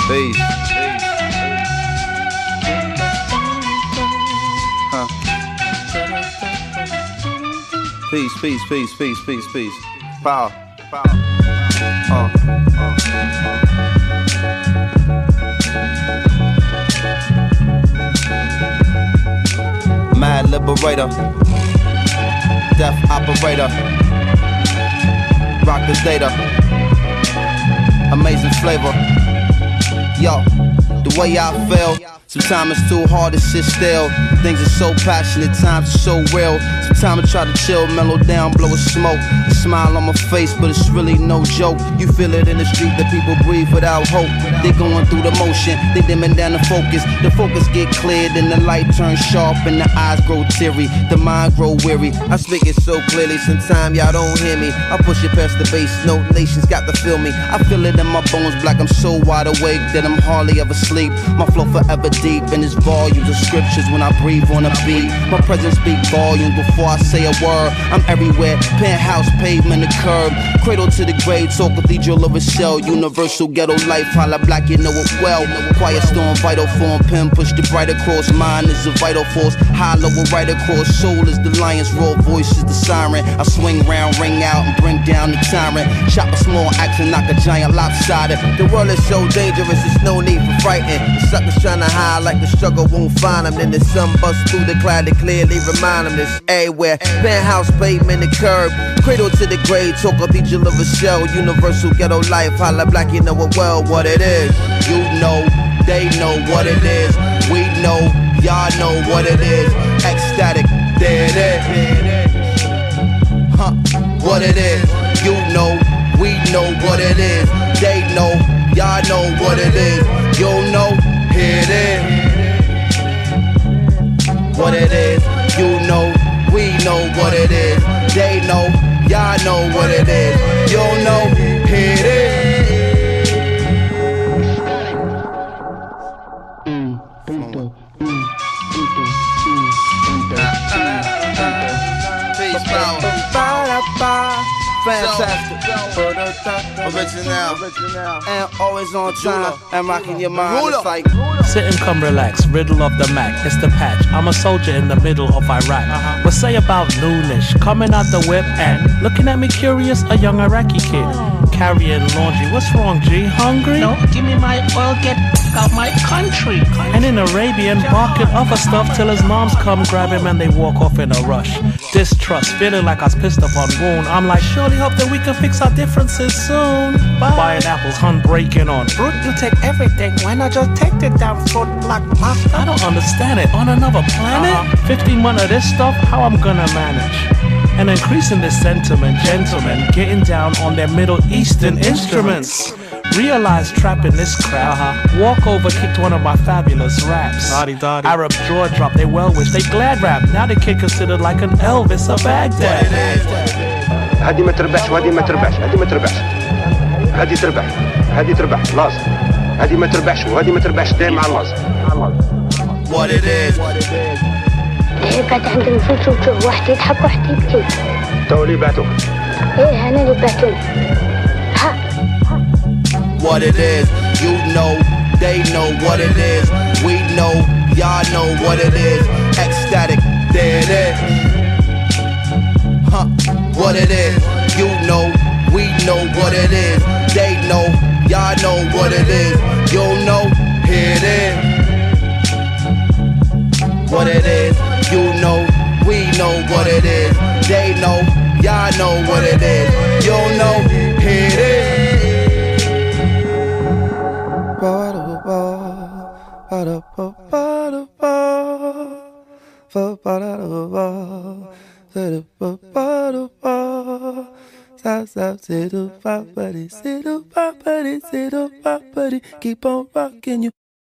Peace. Huh. Peace. Power. Mad liberator, death operator, rock the data, amazing flavor. Yo, the way I feel, sometimes it's too hard to sit still. Things are so passionate, times are so real. Sometimes I try to chill, mellow down, blow a smoke. A smile on my face, but it's really no joke. You feel it in the street that people breathe without hope. They going through the motion, they dimming down the focus. The focus get cleared and the light turns sharp and the eyes grow teary, the mind grow weary. I speak it so clearly, sometimes y'all don't hear me. I push it past the bass, no nations got to feel me. I feel it in my bones, black, I'm so wide awake that I'm hardly ever sleep. My flow forever deep in its volumes of scriptures when I breathe on a beat. My presence speak volumes before I say a word. I'm everywhere, penthouse, pavement, the curb, cradle to the grave, talk cathedral of a shell, universal ghetto life, holla black, you know it well. Quiet storm, vital form, pen push the bright across, mind is a vital force, hollow right across, soul is the lion's roar, voice is the siren. I swing round, ring out, and bring down the tyrant. Chop a small axe and knock a giant lopsided. The world is so dangerous, there's no need for frightened. The suckers trying to hide like the struggle won't find them. Then the sun busts through the cloud to clearly remind them this everywhere. Penthouse, pavement, the curb, cradle to the grave, talk cathedral of a shell, universal ghetto life, holla black, you know it well what it is. You know, they know what it is. We know, y'all know what it is. Ecstatic, there it is. Huh, what it is. You know, we know what it is. They know, y'all know what it is. You know, here it is. What it is. You know, we know what it is. They know, y'all know what it is. You know, here it is. Peace, power. Fantastic. Original. And always on time. And rocking your mind. It's like sit and come relax, riddle of the Mac, it's the patch. I'm a soldier in the middle of Iraq. What say about noonish, coming out the whip and looking at me curious, a young Iraqi kid carrying laundry. What's wrong, G? Hungry? No, give me my oil, get out my country. And in Arabian, barking other stuff till his moms come grab him and they walk off in a rush. Distrust, feeling like I was pissed up on wound. I'm like, surely hope that we can fix our differences soon. Buying apples, hun breaking on. Brute, you take everything, why not just take the damn fruit like pasta? I don't understand it, on another planet? 15 months of this stuff, how I'm gonna manage? And increasing this sentiment, gentlemen getting down on their Middle Eastern instruments. Realized trapping this crap. Walk over, kicked one of my fabulous raps. Arab jaw drop, they well wish, they glad rap. Now the kid considered like an Elvis of Baghdad. هادي ما تربحش وهادي ما تربحش، هادي ما تربحش، هادي تربح، هادي تربح، لازم. هادي ما تربحش وهادي ما تربحش، دايما على لازم. What it is. قاعد عندنا نشوف واحد يضحك واحد يبكي. تو اللي بعتوك. ايه انا اللي بعتوني. ها. What it is, you know, they know what it is. We know, y'all know what it is. Ecstatic, there it is. Huh, what it is, you know, we know what it is. They know, y'all know what it is. You know, here it is. What it is, you know, we know what it is. They know, y'all know what it is. You know, here it is. Keep on rocking you.